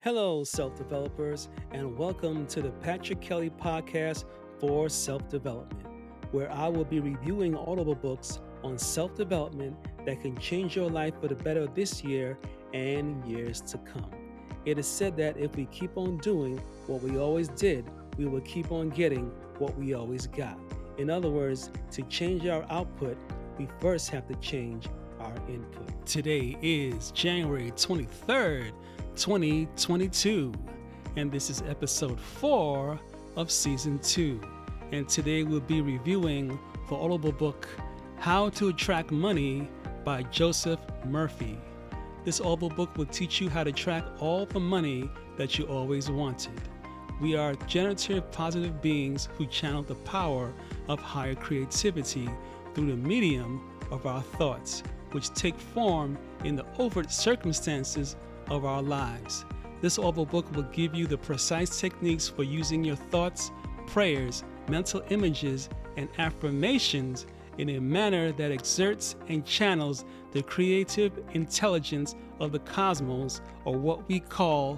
Hello, self developers, and welcome to the Patrick Kelly Podcast for Self Development, where I will be reviewing audible books on self development that can change your life for the better this year and years to come. It is said that if we keep on doing what we always did, we will keep on getting what we always got. In other words, to change our output, we first have to change our input. Today is January 23rd. 2022, and this is episode 4 of season 2, and today we'll be reviewing the audible book How to Attract Money by Joseph Murphy. This audible book will teach you how to attract all the money that you always wanted. We are generative, positive beings who channel the power of higher creativity through the medium of our thoughts, which take form in the overt circumstances of our lives. This audible book will give you the precise techniques for using your thoughts, prayers, mental images, and affirmations in a manner that exerts and channels the creative intelligence of the cosmos, or what we call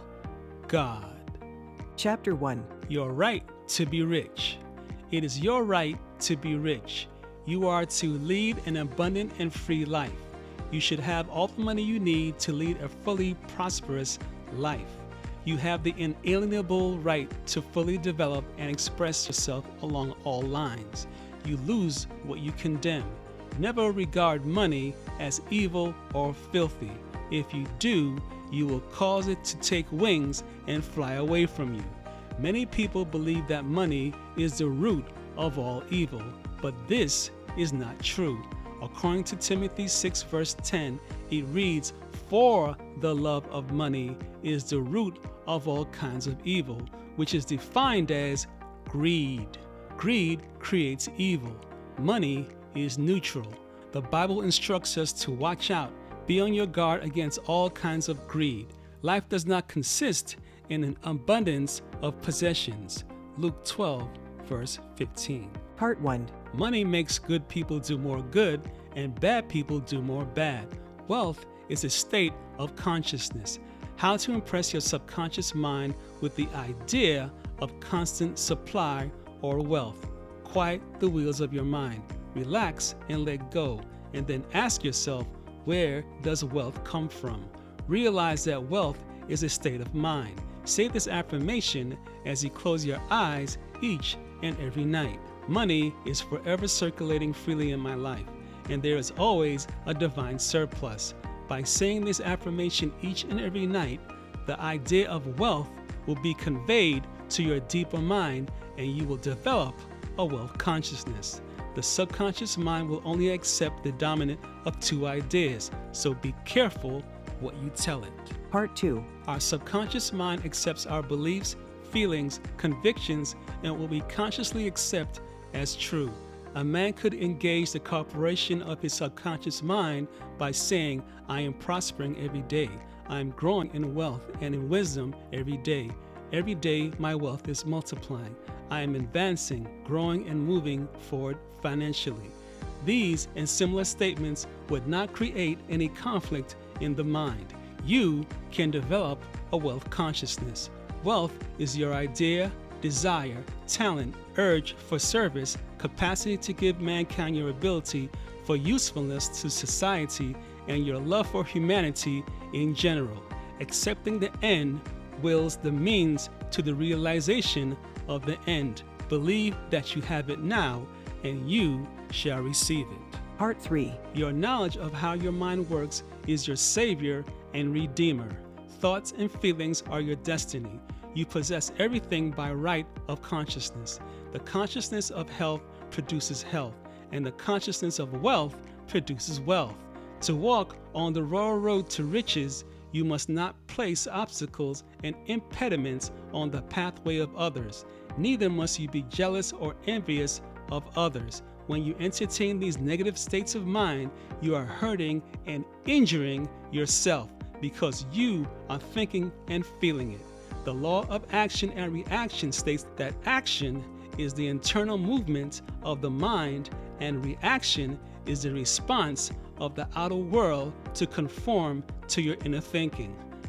God. Chapter 1. Your right to be rich. It is your right to be rich. You are to lead an abundant and free life. You should have all the money you need to lead a fully prosperous life. You have the inalienable right to fully develop and express yourself along all lines. You lose what you condemn. Never regard money as evil or filthy. If you do, you will cause it to take wings and fly away from you. Many people believe that money is the root of all evil, but this is not true. According to Timothy 6 verse 10, it reads, "For the love of money is the root of all kinds of evil," which is defined as greed. Greed creates evil. Money is neutral. The Bible instructs us to watch out, be on your guard against all kinds of greed. Life does not consist in an abundance of possessions. Luke 12 verse 15. Part 1. Money makes good people do more good and bad people do more bad. Wealth is a state of consciousness. How to impress your subconscious mind with the idea of constant supply or wealth. Quiet the wheels of your mind. Relax and let go, and then ask yourself, where does wealth come from? Realize that wealth is a state of mind. Say this affirmation as you close your eyes each and every night. Money is forever circulating freely in my life, and there is always a divine surplus. By saying this affirmation each and every night, the idea of wealth will be conveyed to your deeper mind, and you will develop a wealth consciousness. The subconscious mind will only accept the dominant of two ideas, so be careful what you tell it. Part 2. Our subconscious mind accepts our beliefs, feelings, convictions, and will be consciously accept as true. A man could engage the corporation of his subconscious mind by saying, "I am prospering every day. I am growing in wealth and in wisdom every day. Every day my wealth is multiplying. I am advancing, growing, and moving forward financially." These and similar statements would not create any conflict in the mind. You can develop a wealth consciousness. Wealth is your idea, desire, talent, urge for service, capacity to give mankind your ability for usefulness to society, and your love for humanity in general. Accepting the end wills the means to the realization of the end. Believe that you have it now, and you shall receive it. Part 3. Your knowledge of how your mind works is your savior and redeemer. Thoughts and feelings are your destiny. You possess everything by right of consciousness. The consciousness of health produces health, and the consciousness of wealth produces wealth. To walk on the royal road to riches, you must not place obstacles and impediments on the pathway of others. Neither must you be jealous or envious of others. When you entertain these negative states of mind, you are hurting and injuring yourself because you are thinking and feeling it. The law of action and reaction states that action is the internal movement of the mind, and reaction is the response of the outer world to conform to your inner thinking.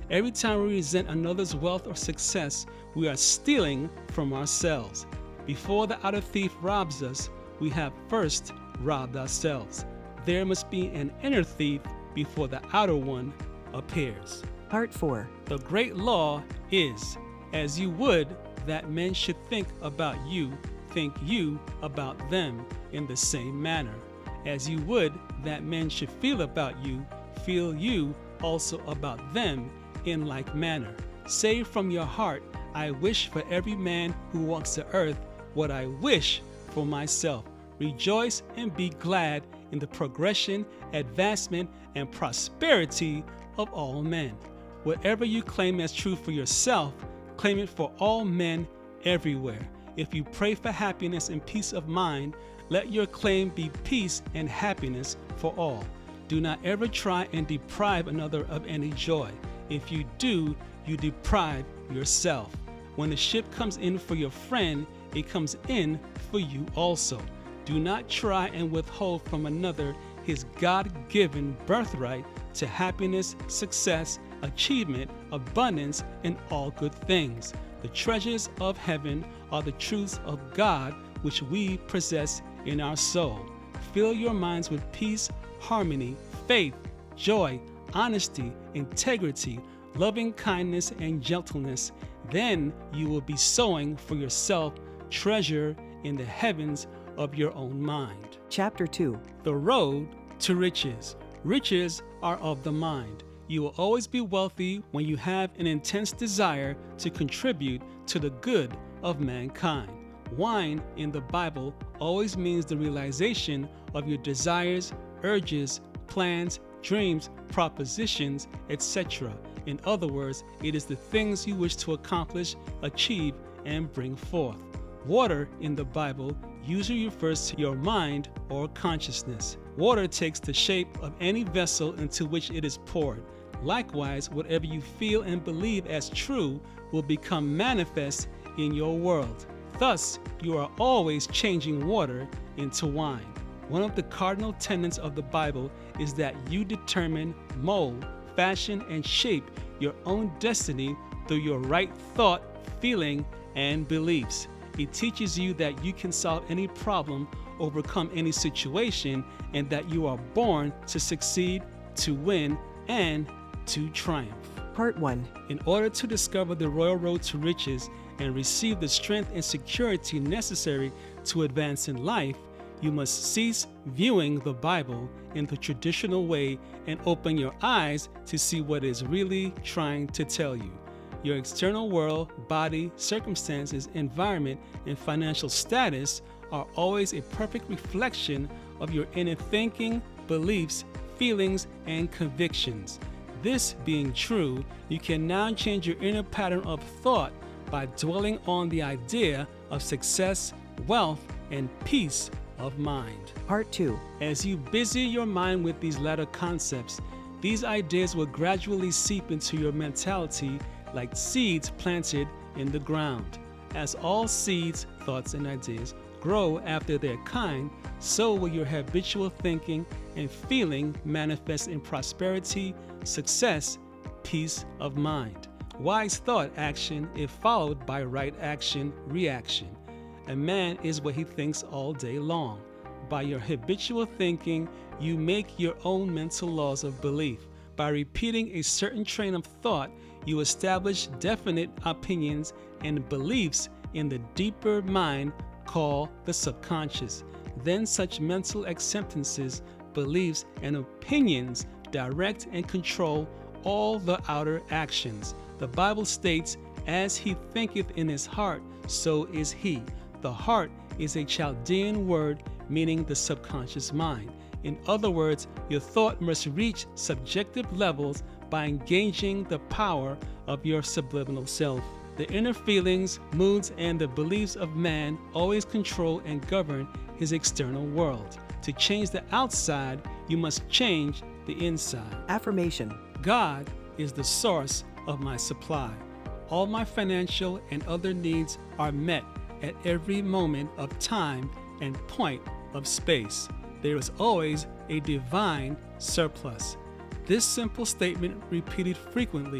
Every time we resent another's wealth or success, we are stealing from ourselves. Before the outer thief robs us, we have first robbed ourselves. There must be an inner thief before the outer one appears. Part 4. The great law is, as you would that men should think about you, think you about them in the same manner. As you would that men should feel about you, feel you also about them in like manner. Say from your heart, I wish for every man who walks the earth what I wish for myself. Rejoice and be glad in the progression, advancement, and prosperity of all men. Whatever you claim as true for yourself, claim it for all men everywhere. If you pray for happiness and peace of mind, let your claim be peace and happiness for all. Do not ever try and deprive another of any joy. If you do, you deprive yourself. When the ship comes in for your friend, it comes in for you also. Do not try and withhold from another his God-given birthright to happiness, success, achievement, abundance, and all good things. The treasures of heaven are the truths of God which we possess in our soul. Fill your minds with peace, harmony, faith, joy, honesty, integrity, loving kindness, and gentleness. Then you will be sowing for yourself treasure in the heavens of your own mind. Chapter 2. The road to riches. Riches are of the mind. You will always be wealthy when you have an intense desire to contribute to the good of mankind. Wine in the Bible always means the realization of your desires, urges, plans, dreams, propositions, etc. In other words, it is the things you wish to accomplish, achieve, and bring forth. Water in the Bible usually refers to your mind or consciousness. Water takes the shape of any vessel into which it is poured. Likewise, whatever you feel and believe as true will become manifest in your world. Thus, you are always changing water into wine. One of the cardinal tenets of the Bible is that you determine, mold, fashion, and shape your own destiny through your right thought, feeling, and beliefs. It teaches you that you can solve any problem, overcome any situation, and that you are born to succeed, to win, and to triumph. Part 1. In order to discover the royal road to riches and receive the strength and security necessary to advance in life, you must cease viewing the Bible in the traditional way and open your eyes to see what it is really trying to tell you. Your external world, body, circumstances, environment, and financial status are always a perfect reflection of your inner thinking, beliefs, feelings, and convictions. This being true, you can now change your inner pattern of thought by dwelling on the idea of success, wealth, and peace of mind. Part 2. As you busy your mind with these latter concepts, these ideas will gradually seep into your mentality like seeds planted in the ground. As all seeds, thoughts, and ideas grow after their kind, so will your habitual thinking and feeling manifest in prosperity, success, peace of mind. Wise thought action if followed by right action reaction. A man is what he thinks all day long. By your habitual thinking, you make your own mental laws of belief. By repeating a certain train of thought, you establish definite opinions and beliefs in the deeper mind called the subconscious. Then such mental acceptances, beliefs, and opinions direct and control all the outer actions. The Bible states, as he thinketh in his heart, so is he. The heart is a Chaldean word meaning the subconscious mind. In other words, your thought must reach subjective levels by engaging the power of your subliminal self. The inner feelings, moods, and the beliefs of man always control and govern his external world. To change the outside, you must change the inside. Affirmation. God is the source of my supply. All my financial and other needs are met at every moment of time and point of space. There is always a divine surplus. This simple statement, repeated frequently,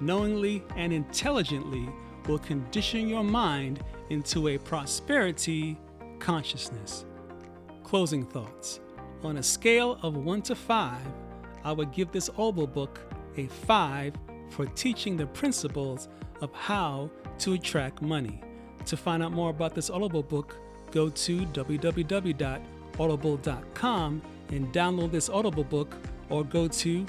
knowingly and intelligently will condition your mind into a prosperity consciousness. Closing thoughts. On a scale of 1 to 5, I would give this Audible book a 5 for teaching the principles of how to attract money. To find out more about this Audible book, go to www.audible.com and download this Audible book, or go to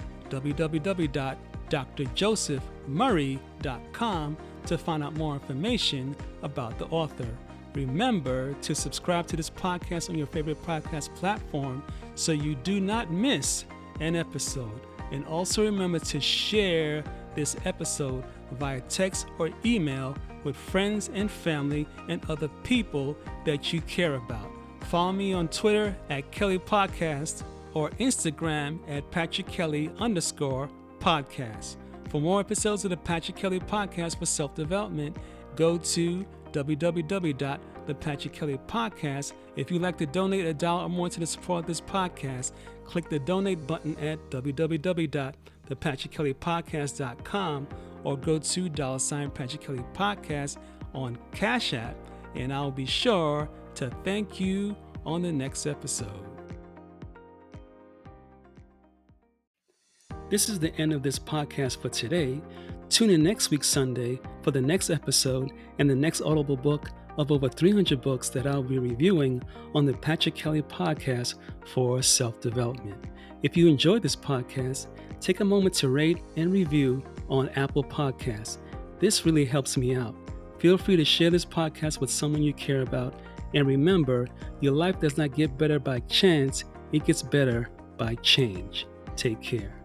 www.drjosephmurray.com to find out more information about the author. Remember to subscribe to this podcast on your favorite podcast platform so you do not miss an episode. And also remember to share this episode via text or email with friends and family and other people that you care about. Follow me on Twitter at Kelly Podcast or Instagram at PatrickKelly_podcast. For more episodes of the Patrick Kelly Podcast for self-development, go to www.thepatrickkellypodcast. If you'd like to donate $1 or more to the support of this podcast, click the donate button at www.thepatrickkellypodcast.com or go to $Patrick Kelly Podcast on Cash App, and I'll be sure to thank you on the next episode. This is the end of this podcast for today. Tune in next week Sunday for the next episode and the next Audible book of over 300 books that I'll be reviewing on the Patrick Kelly Podcast for self-development. If you enjoyed this podcast, take a moment to rate and review on Apple Podcasts. This really helps me out. Feel free to share this podcast with someone you care about. And remember, your life does not get better by chance, it gets better by change. Take care.